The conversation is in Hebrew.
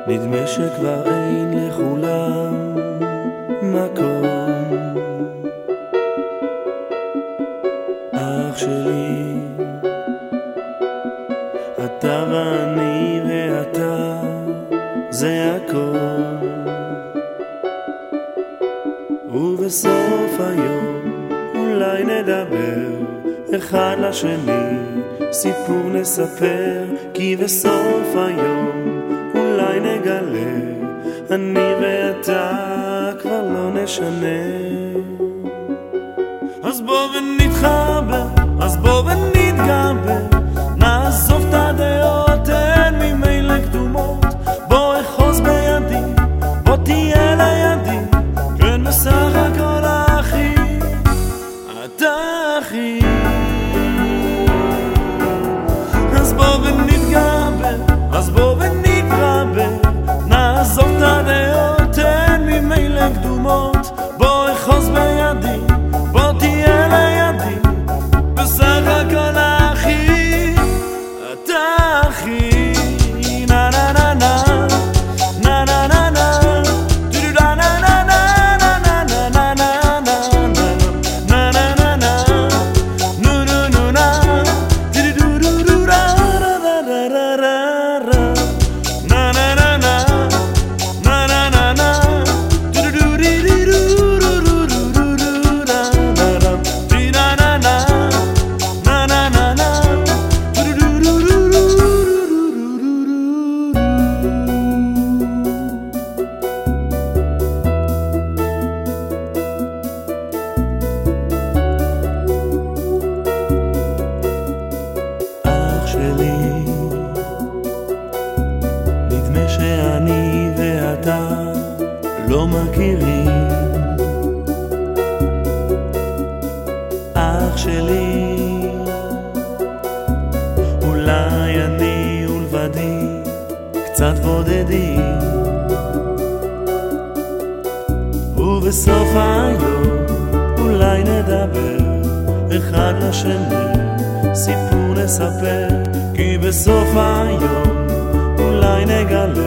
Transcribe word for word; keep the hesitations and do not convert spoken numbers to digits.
נדמה שכבר אין לכולם מקום. אח שלי, אתה ואני ואתה זה הכל, ובסוף היום אולי נדבר אחד לשני, סיפור נספר, כי בסוף היום אולי נגלה, אני ואתה כבר לא נשנה. אז בוא ונתחבר, אז בוא ונתגבר, נעזוב את הדעות, אין ממילא קדומות, בוא אחוז בידי, בוא תהיה לידי, כן בסך הכל אחי, אתה אחי. אז בוא ונתגבר, אז בוא ונתרבר, נעזוב את הדעות, אין ממילא קדומות, בוא אחוז בידי, בוא תהיה לידי, בסך הכל אחי, אתה אחי. נה נה נה נה נה נה נה נה נה נה נה נה נה שאני ואתה לא מכירים. אח שלי, אולי אני ולבדי קצת בודדים, ובסוף היום אולי נדבר אחד לשני, סיפור נספר, כי בסוף היום אולי נגלה